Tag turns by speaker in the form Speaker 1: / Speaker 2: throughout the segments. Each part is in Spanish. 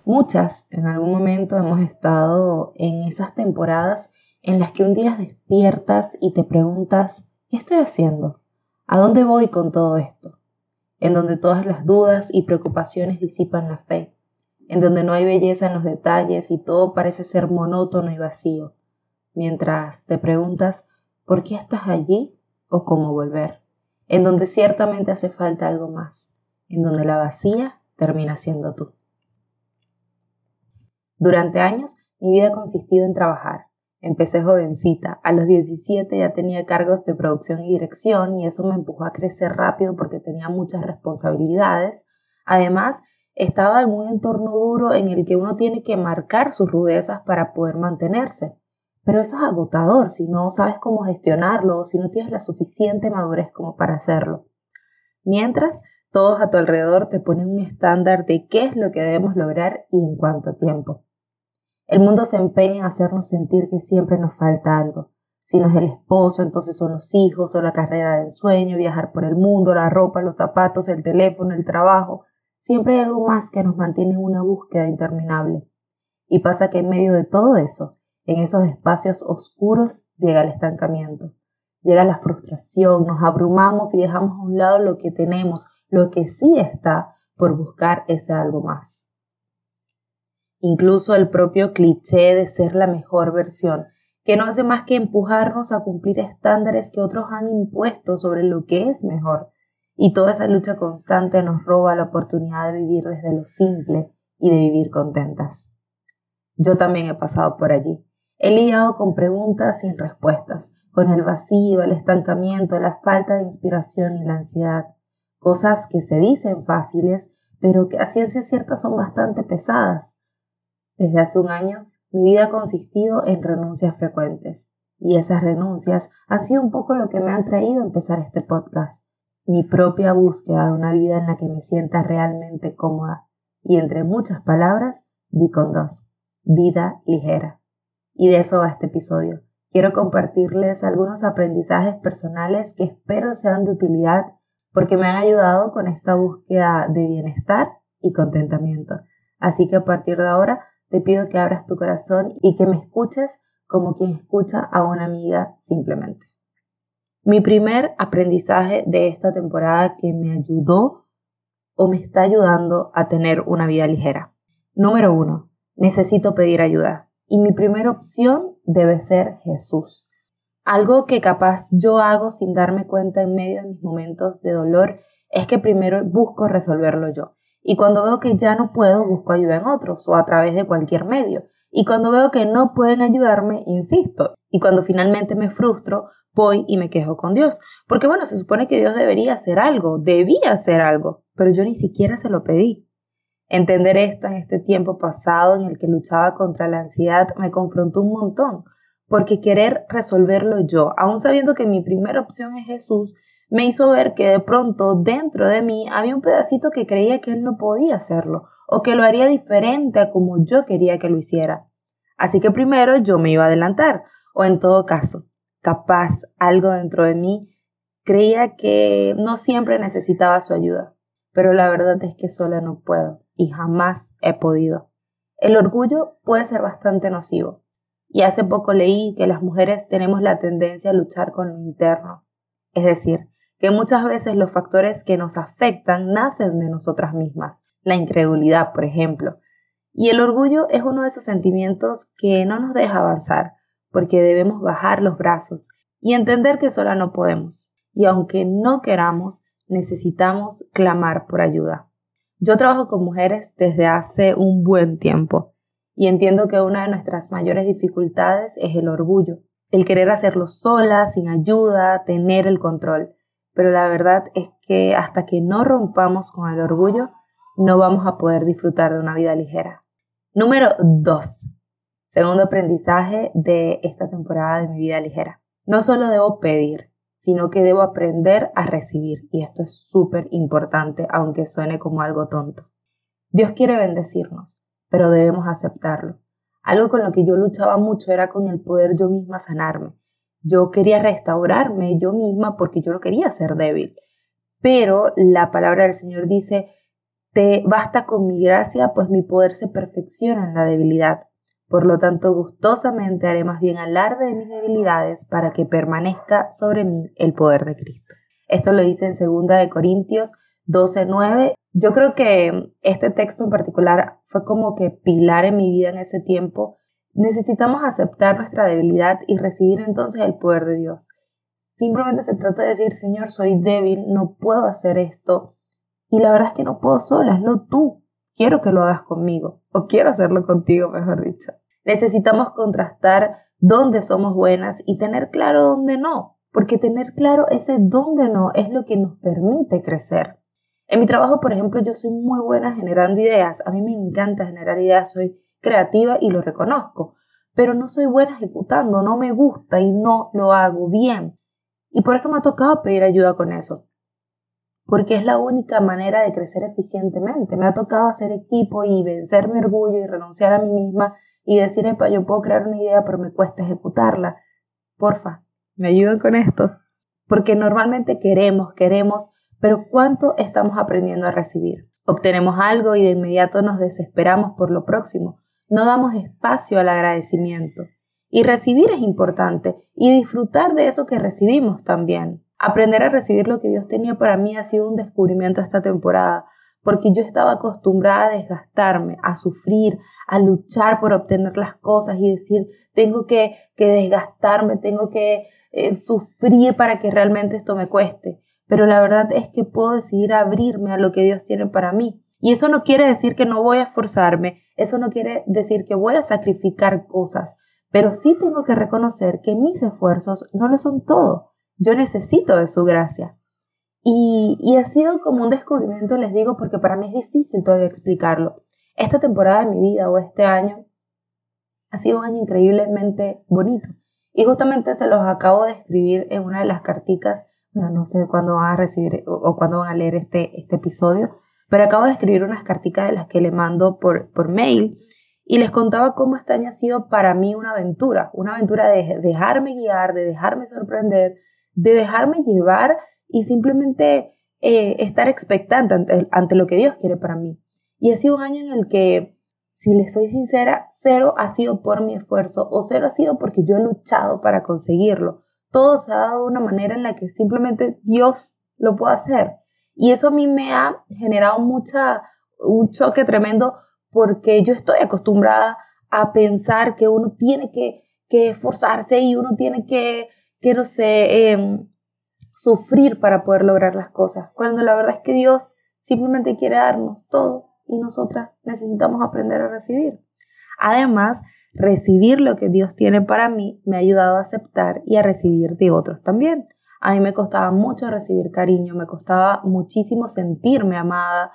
Speaker 1: Muchas en algún momento hemos estado en esas temporadas en las que un día despiertas y te preguntas, ¿qué estoy haciendo? ¿A dónde voy con todo esto? En donde todas las dudas y preocupaciones disipan la fe, en donde no hay belleza en los detalles y todo parece ser monótono y vacío, mientras te preguntas, ¿por qué estás allí o cómo volver? En donde ciertamente hace falta algo más, en donde la vacía termina siendo tú. Durante años, mi vida ha consistido en trabajar. Empecé jovencita, a los 17 ya tenía cargos de producción y dirección y eso me empujó a crecer rápido porque tenía muchas responsabilidades. Además, estaba en un entorno duro en el que uno tiene que marcar sus rudezas para poder mantenerse. Pero eso es agotador si no sabes cómo gestionarlo o si no tienes la suficiente madurez como para hacerlo. Mientras, todos a tu alrededor te ponen un estándar de qué es lo que debemos lograr y en cuánto tiempo. El mundo se empeña en hacernos sentir que siempre nos falta algo. Si no es el esposo, entonces son los hijos o la carrera del sueño, viajar por el mundo, la ropa, los zapatos, el teléfono, el trabajo. Siempre hay algo más que nos mantiene en una búsqueda interminable. Y pasa que en medio de todo eso, en esos espacios oscuros, llega el estancamiento. Llega la frustración, nos abrumamos y dejamos a un lado lo que tenemos, lo que sí está, por buscar ese algo más. Incluso el propio cliché de ser la mejor versión, que no hace más que empujarnos a cumplir estándares que otros han impuesto sobre lo que es mejor. Y toda esa lucha constante nos roba la oportunidad de vivir desde lo simple y de vivir contentas. Yo también he pasado por allí. He lidiado con preguntas sin respuestas, con el vacío, el estancamiento, la falta de inspiración y la ansiedad. Cosas que se dicen fáciles, pero que a ciencia cierta son bastante pesadas. Desde hace un año, mi vida ha consistido en renuncias frecuentes, y esas renuncias han sido un poco lo que me han traído a empezar este podcast. Mi propia búsqueda de una vida en la que me sienta realmente cómoda, y entre muchas palabras, di con dos, vida ligera. Y de eso va este episodio. Quiero compartirles algunos aprendizajes personales que espero sean de utilidad porque me han ayudado con esta búsqueda de bienestar y contentamiento. Así que a partir de ahora, te pido que abras tu corazón y que me escuches como quien escucha a una amiga simplemente. Mi primer aprendizaje de esta temporada que me ayudó o me está ayudando a tener una vida ligera. Número 1. Necesito pedir ayuda. Y mi primera opción debe ser Jesús. Algo que capaz yo hago sin darme cuenta en medio de mis momentos de dolor es que primero busco resolverlo yo. Y cuando veo que ya no puedo, busco ayuda en otros o a través de cualquier medio. Y cuando veo que no pueden ayudarme, insisto. Y cuando finalmente me frustro, voy y me quejo con Dios. Porque bueno, se supone que Dios debería hacer algo, debía hacer algo, pero yo ni siquiera se lo pedí. Entender esto en este tiempo pasado en el que luchaba contra la ansiedad me confrontó un montón. Porque querer resolverlo yo, aún sabiendo que mi primera opción es Jesús, me hizo ver que de pronto dentro de mí había un pedacito que creía que él no podía hacerlo o que lo haría diferente a como yo quería que lo hiciera. Así que primero yo me iba a adelantar o en todo caso, capaz algo dentro de mí creía que no siempre necesitaba su ayuda, pero la verdad es que sola no puedo y jamás he podido. El orgullo puede ser bastante nocivo y hace poco leí que las mujeres tenemos la tendencia a luchar con lo interno, es decir, que muchas veces los factores que nos afectan nacen de nosotras mismas, la incredulidad, por ejemplo. Y el orgullo es uno de esos sentimientos que no nos deja avanzar, porque debemos bajar los brazos y entender que sola no podemos. Y aunque no queramos, necesitamos clamar por ayuda. Yo trabajo con mujeres desde hace un buen tiempo y entiendo que una de nuestras mayores dificultades es el orgullo, el querer hacerlo sola, sin ayuda, tener el control. Pero la verdad es que hasta que no rompamos con el orgullo, no vamos a poder disfrutar de una vida ligera. Número 2. Segundo aprendizaje de esta temporada de mi vida ligera. No solo debo pedir, sino que debo aprender a recibir. Y esto es súper importante, aunque suene como algo tonto. Dios quiere bendecirnos, pero debemos aceptarlo. Algo con lo que yo luchaba mucho era con el poder yo misma sanarme. Yo quería restaurarme yo misma porque yo no quería ser débil. Pero la palabra del Señor dice, Te basta con mi gracia, pues mi poder se perfecciona en la debilidad. Por lo tanto, gustosamente haré más bien alarde de mis debilidades para que permanezca sobre mí el poder de Cristo. Esto lo dice en 2 Corintios 12:9. Yo creo que este texto en particular fue como que pilar en mi vida en ese tiempo. Necesitamos aceptar nuestra debilidad y recibir entonces el poder de Dios. Simplemente se trata de decir, Señor, soy débil, no puedo hacer esto. Y la verdad es que no puedo sola, hazlo tú. Quiero que lo hagas conmigo, o quiero hacerlo contigo, mejor dicho. Necesitamos contrastar dónde somos buenas y tener claro dónde no, porque tener claro ese dónde no es lo que nos permite crecer. En mi trabajo, por ejemplo, yo soy muy buena generando ideas. A mí me encanta generar ideas, soy creativa y lo reconozco, pero no soy buena ejecutando, no me gusta y no lo hago bien. Y por eso me ha tocado pedir ayuda con eso, porque es la única manera de crecer eficientemente. Me ha tocado hacer equipo y vencer mi orgullo y renunciar a mí misma y decir, epa, yo puedo crear una idea, pero me cuesta ejecutarla. Porfa, ¿me ayudan con esto? Porque normalmente queremos, pero ¿cuánto estamos aprendiendo a recibir? Obtenemos algo y de inmediato nos desesperamos por lo próximo. No damos espacio al agradecimiento. Y recibir es importante y disfrutar de eso que recibimos también. Aprender a recibir lo que Dios tenía para mí ha sido un descubrimiento esta temporada, porque yo estaba acostumbrada a desgastarme, a sufrir, a luchar por obtener las cosas y decir, tengo que desgastarme, tengo que sufrir para que realmente esto me cueste. Pero la verdad es que puedo decidir abrirme a lo que Dios tiene para mí. Y eso no quiere decir que no voy a esforzarme, eso no quiere decir que voy a sacrificar cosas, pero sí tengo que reconocer que mis esfuerzos no lo son todo. Yo necesito de su gracia. Y ha sido como un descubrimiento, les digo, porque para mí es difícil todavía explicarlo. Esta temporada de mi vida o este año ha sido un año increíblemente bonito. Y justamente se los acabo de escribir en una de las carticas. Bueno, no sé cuándo van a recibir o cuándo van a leer este episodio, pero acabo de escribir unas carticas de las que le mando por mail y les contaba cómo este año ha sido para mí una aventura de dejarme guiar, de dejarme sorprender, de dejarme llevar y simplemente estar expectante ante lo que Dios quiere para mí. Y ha sido un año en el que, si les soy sincera, 0 ha sido por mi esfuerzo o 0 ha sido porque yo he luchado para conseguirlo. Todo se ha dado de una manera en la que simplemente Dios lo puede hacer. Y eso a mí me ha generado un choque tremendo porque yo estoy acostumbrada a pensar que uno tiene que esforzarse y uno tiene que no sé, sufrir para poder lograr las cosas. Cuando la verdad es que Dios simplemente quiere darnos todo y nosotras necesitamos aprender a recibir. Además, recibir lo que Dios tiene para mí me ha ayudado a aceptar y a recibir de otros también. A mí me costaba mucho recibir cariño, me costaba muchísimo sentirme amada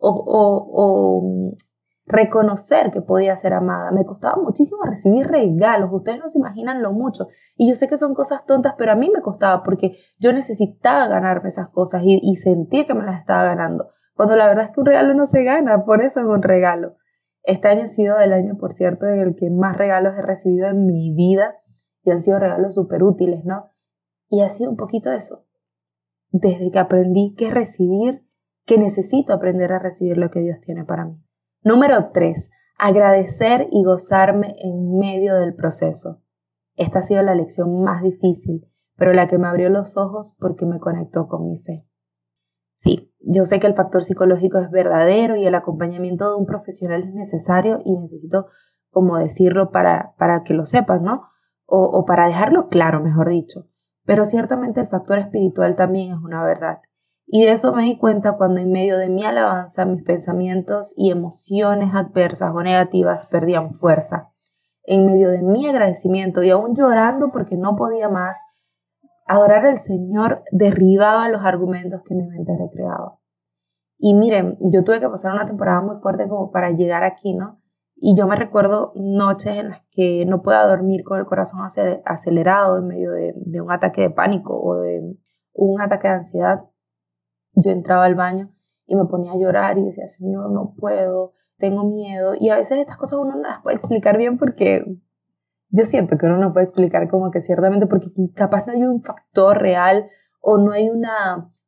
Speaker 1: o reconocer que podía ser amada. Me costaba muchísimo recibir regalos. Ustedes no se imaginan lo mucho. Y yo sé que son cosas tontas, pero a mí me costaba porque yo necesitaba ganarme esas cosas y sentir que me las estaba ganando. Cuando la verdad es que un regalo no se gana, por eso es un regalo. Este año ha sido el año, por cierto, en el que más regalos he recibido en mi vida y han sido regalos súper útiles, ¿no? Y ha sido un poquito eso. Desde que aprendí que recibir, que necesito aprender a recibir lo que Dios tiene para mí. Número 3. Agradecer y gozarme en medio del proceso. Esta ha sido la lección más difícil, pero la que me abrió los ojos porque me conectó con mi fe. Sí, yo sé que el factor psicológico es verdadero y el acompañamiento de un profesional es necesario y necesito como decirlo para que lo sepan, ¿no? O para dejarlo claro, mejor dicho. Pero ciertamente el factor espiritual también es una verdad. Y de eso me di cuenta cuando en medio de mi alabanza mis pensamientos y emociones adversas o negativas perdían fuerza. En medio de mi agradecimiento y aún llorando porque no podía más, adorar al Señor derribaba los argumentos que mi mente recreaba. Y miren, yo tuve que pasar una temporada muy fuerte como para llegar aquí, ¿no? Y yo me recuerdo noches en las que no podía dormir con el corazón acelerado en medio de un ataque de pánico o de un ataque de ansiedad. Yo entraba al baño y me ponía a llorar y decía, Señor, no puedo, tengo miedo. Y a veces estas cosas uno no las puede explicar bien porque yo siento que uno no puede explicar como que ciertamente porque capaz no hay un factor real o no hay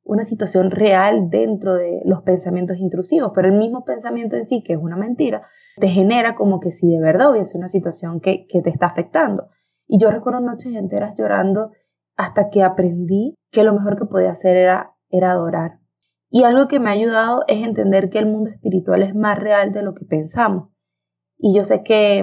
Speaker 1: una situación real dentro de los pensamientos intrusivos, pero el mismo pensamiento en sí, que es una mentira, te genera como que si de verdad hubiese una situación que te está afectando. Y yo recuerdo noches enteras llorando hasta que aprendí que lo mejor que podía hacer era adorar. Y algo que me ha ayudado es entender que el mundo espiritual es más real de lo que pensamos. Y yo sé que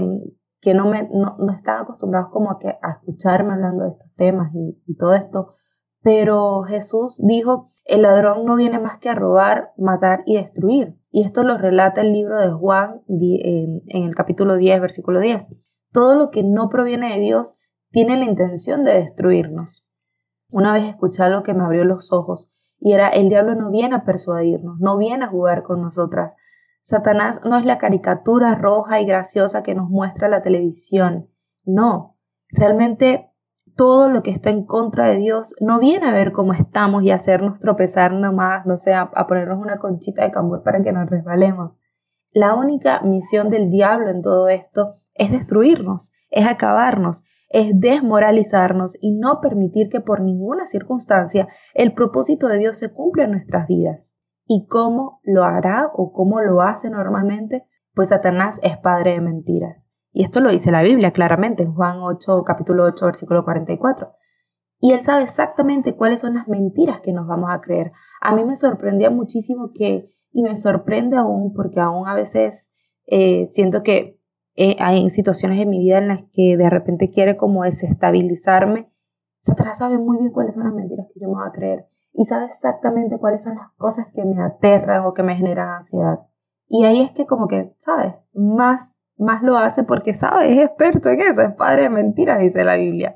Speaker 1: no están acostumbrados como a escucharme hablando de estos temas y todo esto, pero Jesús dijo, el ladrón no viene más que a robar, matar y destruir. Y esto lo relata el libro de Juan en el capítulo 10, versículo 10. Todo lo que no proviene de Dios tiene la intención de destruirnos. Una vez escuché algo que me abrió los ojos y era, el diablo no viene a persuadirnos, no viene a jugar con nosotras. Satanás no es la caricatura roja y graciosa que nos muestra la televisión. No, realmente todo lo que está en contra de Dios no viene a ver cómo estamos y a hacernos tropezar nomás, no sé, a ponernos una conchita de cambur para que nos resbalemos. La única misión del diablo en todo esto es destruirnos, es acabarnos, es desmoralizarnos y no permitir que por ninguna circunstancia el propósito de Dios se cumpla en nuestras vidas. ¿Y cómo lo hará o cómo lo hace normalmente? Pues Satanás es padre de mentiras. Y esto lo dice la Biblia claramente en Juan 8, capítulo 8, versículo 44. Y él sabe exactamente cuáles son las mentiras que nos vamos a creer. A mí me sorprendía muchísimo y me sorprende aún, porque aún a veces siento que hay situaciones en mi vida en las que de repente quiere como desestabilizarme. Satanás sabe muy bien cuáles son las mentiras que yo me voy a creer. Y sabe exactamente cuáles son las cosas que me aterran o que me generan ansiedad. Y ahí es que como que, ¿sabes? Más lo hace porque sabe, es experto en eso, es padre de mentiras, dice la Biblia.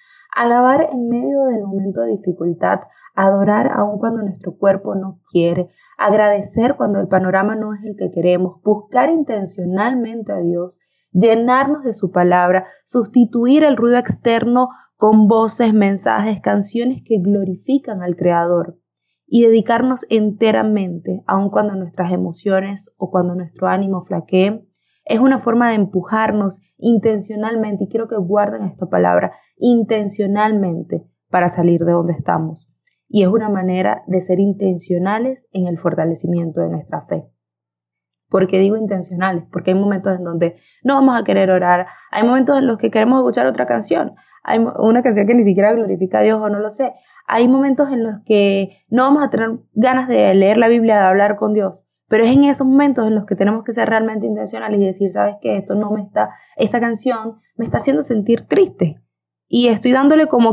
Speaker 1: Alabar en medio del momento de dificultad, adorar aun cuando nuestro cuerpo no quiere, agradecer cuando el panorama no es el que queremos, buscar intencionalmente a Dios, llenarnos de su palabra, sustituir el ruido externo con voces, mensajes, canciones que glorifican al Creador y dedicarnos enteramente, aun cuando nuestras emociones o cuando nuestro ánimo flaquee, es una forma de empujarnos intencionalmente, y quiero que guarden esta palabra, intencionalmente, para salir de donde estamos. Y es una manera de ser intencionales en el fortalecimiento de nuestra fe. ¿Por qué digo intencionales? Porque hay momentos en donde no vamos a querer orar, hay momentos en los que queremos escuchar otra canción, hay una canción que ni siquiera glorifica a Dios o no lo sé, hay momentos en los que no vamos a tener ganas de leer la Biblia, de hablar con Dios. Pero es en esos momentos en los que tenemos que ser realmente intencionales y decir, ¿sabes qué? Esta canción me está haciendo sentir triste. Y estoy echándole como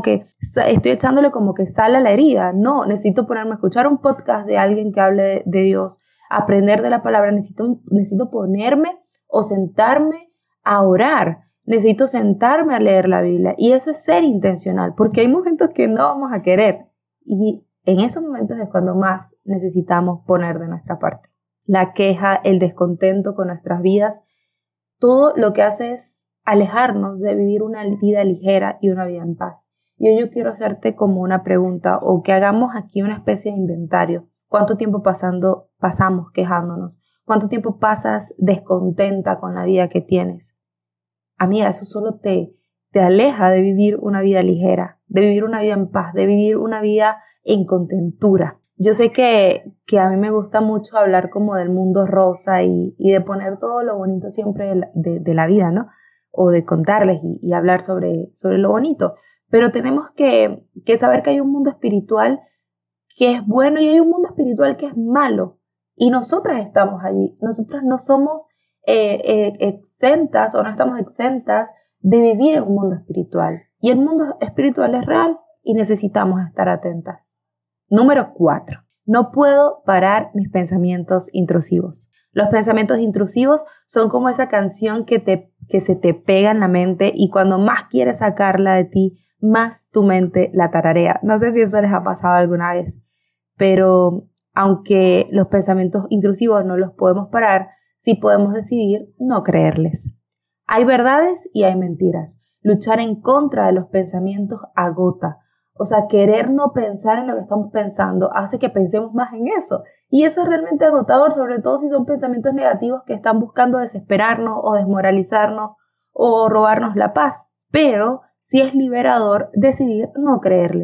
Speaker 1: que sal a la herida. No, necesito ponerme a escuchar un podcast de alguien que hable de Dios, aprender de la palabra. Necesito ponerme o sentarme a orar. Necesito sentarme a leer la Biblia. Y eso es ser intencional, porque hay momentos que no vamos a querer. Y en esos momentos es cuando más necesitamos poner de nuestra parte. La queja, el descontento con nuestras vidas, todo lo que hace es alejarnos de vivir una vida ligera y una vida en paz. Y hoy yo quiero hacerte como una pregunta o que hagamos aquí una especie de inventario. ¿Cuánto tiempo pasamos quejándonos? ¿Cuánto tiempo pasas descontenta con la vida que tienes? Amiga, eso solo te aleja de vivir una vida ligera, de vivir una vida en paz, de vivir una vida en contentura. Yo sé que a mí me gusta mucho hablar como del mundo rosa y de poner todo lo bonito siempre de la vida, ¿no? O de contarles y hablar sobre lo bonito. Pero tenemos que saber que hay un mundo espiritual que es bueno y hay un mundo espiritual que es malo. Y nosotras estamos allí. Nosotras no somos exentas o no estamos exentas de vivir en un mundo espiritual. Y el mundo espiritual es real y necesitamos estar atentas. Número 4. No puedo parar mis pensamientos intrusivos. Los pensamientos intrusivos son como esa canción que se te pega en la mente y cuando más quieres sacarla de ti, más tu mente la tararea. No sé si eso les ha pasado alguna vez, pero aunque los pensamientos intrusivos no los podemos parar, sí podemos decidir no creerles. Hay verdades y hay mentiras. Luchar en contra de los pensamientos agota. O sea, querer no pensar en lo que estamos pensando hace que pensemos más en eso. Y eso es realmente agotador, sobre todo si son pensamientos negativos que están buscando desesperarnos o desmoralizarnos o robarnos la paz. Pero sí es liberador decidir no creerles.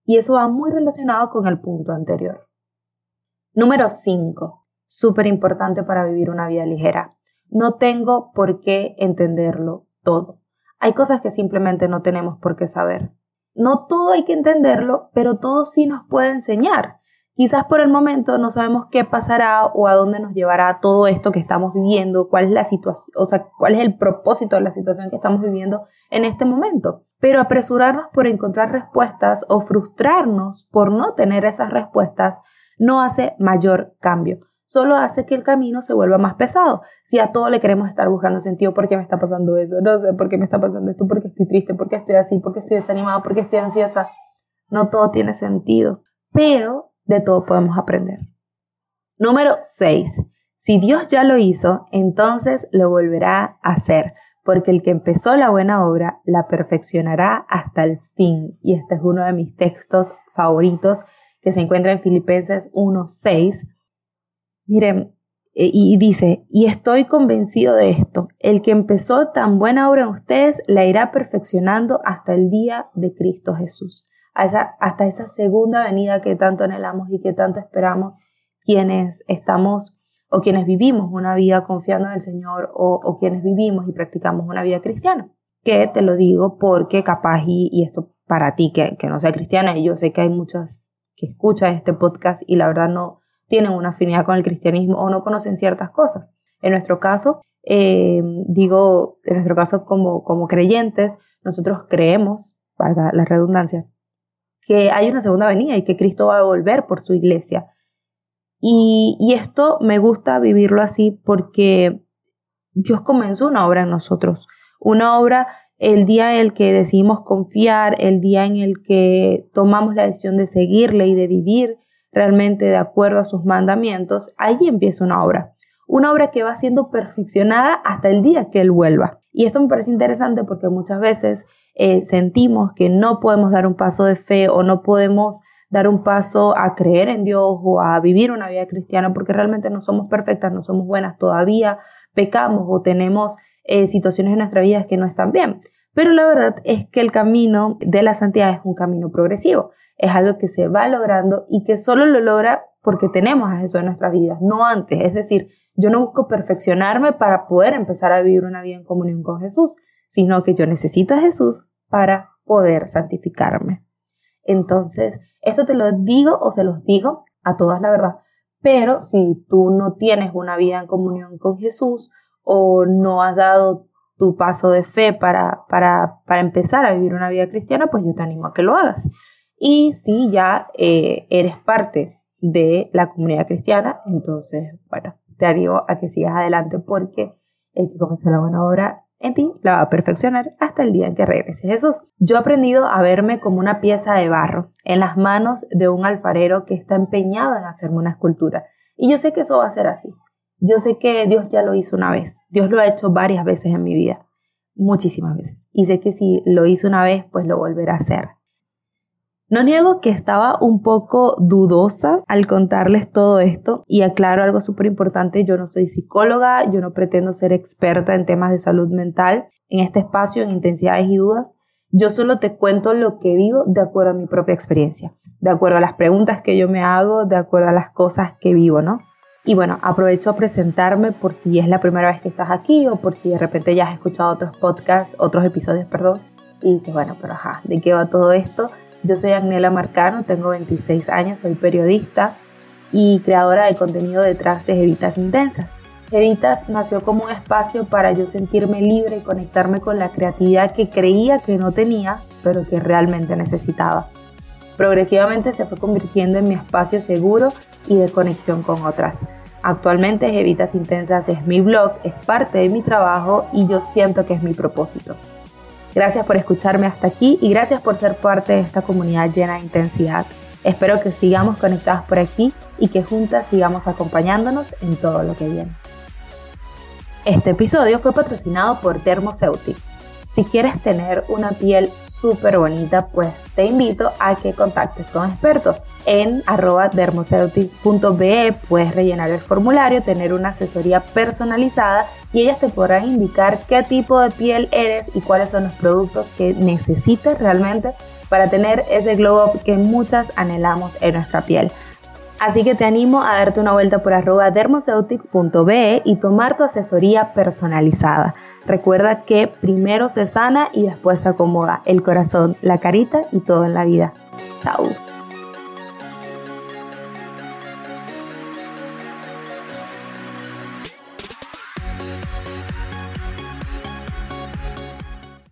Speaker 1: Y eso va muy relacionado con el punto anterior. Número 5. Súper importante para vivir una vida ligera. No tengo por qué entenderlo todo. Hay cosas que simplemente no tenemos por qué saber. No todo hay que entenderlo, pero todo sí nos puede enseñar. Quizás por el momento no sabemos qué pasará o a dónde nos llevará todo esto que estamos viviendo, cuál es la situación, cuál es el propósito de la situación que estamos viviendo en este momento. Pero apresurarnos por encontrar respuestas o frustrarnos por no tener esas respuestas no hace mayor cambio. Solo hace que el camino se vuelva más pesado. Si a todo le queremos estar buscando sentido, ¿por qué me está pasando eso? No sé por qué me está pasando esto, por qué estoy triste, por qué estoy así, por qué estoy desanimada, por qué estoy ansiosa. No todo tiene sentido, pero de todo podemos aprender. Número 6. Si Dios ya lo hizo, entonces lo volverá a hacer, porque el que empezó la buena obra la perfeccionará hasta el fin. Y este es uno de mis textos favoritos que se encuentra en Filipenses 1:6. Miren, y dice, y estoy convencido de esto, el que empezó tan buena obra en ustedes la irá perfeccionando hasta el día de Cristo Jesús, hasta esa segunda venida que tanto anhelamos y que tanto esperamos quienes estamos o quienes vivimos una vida confiando en el Señor o quienes vivimos y practicamos una vida cristiana. Que te lo digo porque capaz, y esto para ti que no sea cristiana, y yo sé que hay muchas que escuchan este podcast y la verdad no tienen una afinidad con el cristianismo o no conocen ciertas cosas. En nuestro caso, como creyentes, nosotros creemos, valga la redundancia, que hay una segunda venida y que Cristo va a volver por su iglesia. Y esto me gusta vivirlo así porque Dios comenzó una obra en nosotros, una obra el día en el que decidimos confiar, el día en el que tomamos la decisión de seguirle y de vivir realmente de acuerdo a sus mandamientos. Ahí empieza una obra que va siendo perfeccionada hasta el día que Él vuelva. Y esto me parece interesante porque muchas veces sentimos que no podemos dar un paso de fe o no podemos dar un paso a creer en Dios o a vivir una vida cristiana porque realmente no somos perfectas, no somos buenas, todavía pecamos o tenemos situaciones en nuestra vida que no están bien. Pero la verdad es que el camino de la santidad es un camino progresivo. Es algo que se va logrando y que solo lo logra porque tenemos a Jesús en nuestras vidas, no antes. Es decir, yo no busco perfeccionarme para poder empezar a vivir una vida en comunión con Jesús, sino que yo necesito a Jesús para poder santificarme. Entonces, esto te lo digo o se los digo a todas, la verdad. Pero si tú no tienes una vida en comunión con Jesús o no has dado tu paso de fe para empezar a vivir una vida cristiana, pues yo te animo a que lo hagas. Y si ya eres parte de la comunidad cristiana, entonces, bueno, te animo a que sigas adelante porque el que comenzó la buena obra en ti la va a perfeccionar hasta el día en que regrese Jesús. Yo he aprendido a verme como una pieza de barro en las manos de un alfarero que está empeñado en hacerme una escultura. Y yo sé que eso va a ser así. Yo sé que Dios ya lo hizo una vez. Dios lo ha hecho varias veces en mi vida, muchísimas veces. Y sé que si lo hizo una vez, pues lo volverá a hacer. No niego que estaba un poco dudosa al contarles todo esto y aclaro algo súper importante, yo no soy psicóloga, yo no pretendo ser experta en temas de salud mental en este espacio, en intensidades y dudas. Yo solo te cuento lo que vivo de acuerdo a mi propia experiencia, de acuerdo a las preguntas que yo me hago, de acuerdo a las cosas que vivo, ¿no? Y bueno, aprovecho a presentarme por si es la primera vez que estás aquí o por si de repente ya has escuchado otros episodios, y dices, bueno, pero ¿de qué va todo esto? Yo soy Agnela Marcano, tengo 26 años, soy periodista y creadora de contenido detrás de Jevitas Intensas. Jevitas nació como un espacio para yo sentirme libre y conectarme con la creatividad que creía que no tenía, pero que realmente necesitaba. Progresivamente se fue convirtiendo en mi espacio seguro y de conexión con otras. Actualmente Jevitas Intensas es mi blog, es parte de mi trabajo y yo siento que es mi propósito. Gracias por escucharme hasta aquí y gracias por ser parte de esta comunidad llena de intensidad. Espero que sigamos conectadas por aquí y que juntas sigamos acompañándonos en todo lo que viene. Este episodio fue patrocinado por Dermoceutics. Si quieres tener una piel súper bonita, pues te invito a que contactes con expertos. En @dermoceutics.be puedes rellenar el formulario, tener una asesoría personalizada y ellas te podrán indicar qué tipo de piel eres y cuáles son los productos que necesites realmente para tener ese glow up que muchas anhelamos en nuestra piel. Así que te animo a darte una vuelta por @dermoceutics.be y tomar tu asesoría personalizada. Recuerda que primero se sana y después se acomoda el corazón, la carita y todo en la vida. Chao.